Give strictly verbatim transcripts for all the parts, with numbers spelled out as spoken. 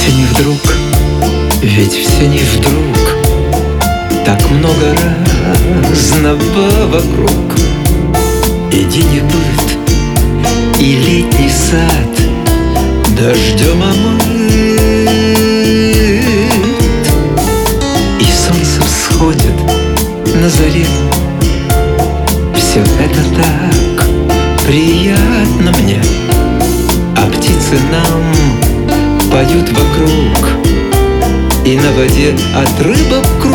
все не вдруг, ведь все не вдруг. Так много разного вокруг. И день и быт, и летний сад дождем омыт, и солнце всходит на заре. Все это так приятно мне, а птицы нам поют вокруг, и на воде от рыбок круг.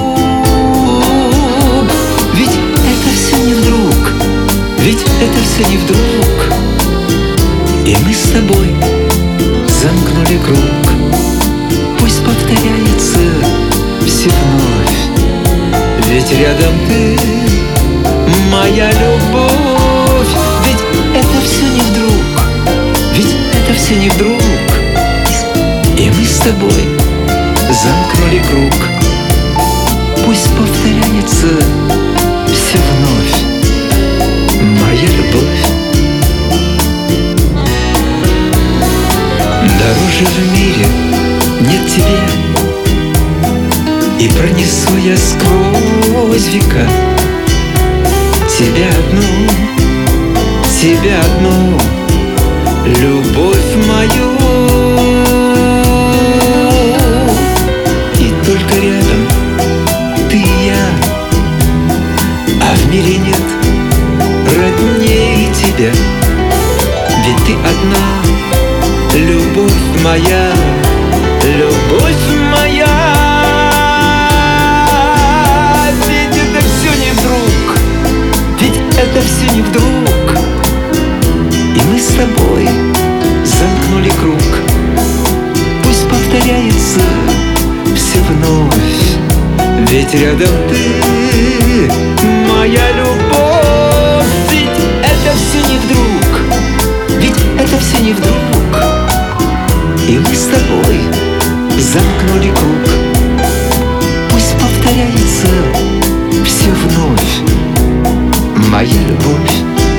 Ведь это все не вдруг, ведь это все не вдруг. И мы с тобой замкнули круг. Пусть повторяется все вновь, ведь рядом ты, моя любовь. Ведь это все не вдруг, ведь это все не вдруг. И мы с тобой замкнули круг. Пусть повторяется все вновь, моя любовь. Дороже в мире нет тебе, и пронесу я сквозь века тебя одну, тебя одну, любовь мою. И только рядом ты и я, а в мире нет роднее тебя. Ведь ты одна, любовь моя, любовь моя. Ведь это все не вдруг, ведь это все не вдруг. И мы с тобой замкнули круг. Пусть повторяется все вновь, ведь рядом ты, моя любовь. Ведь это все не вдруг, ведь это все не вдруг. И мы с тобой замкнули круг. Пусть повторяется все вновь, моя любовь.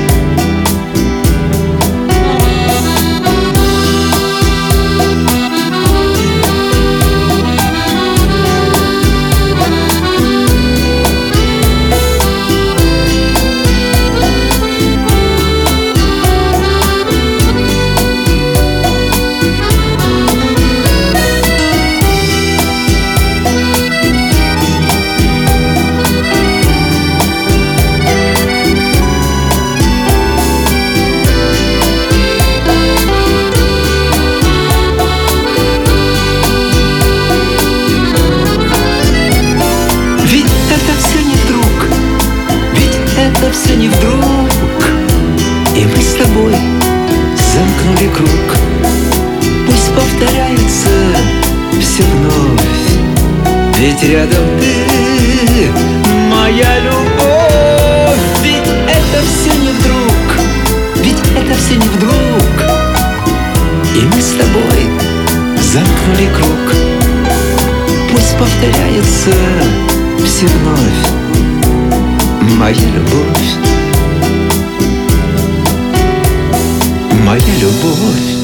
Это все не вдруг, и мы с тобой замкнули круг. Пусть повторяется все вновь, ведь рядом ты, моя любовь. Ведь это все не вдруг, ведь это все не вдруг. И мы с тобой замкнули круг. Пусть повторяется все вновь, моя любовь, моя любовь.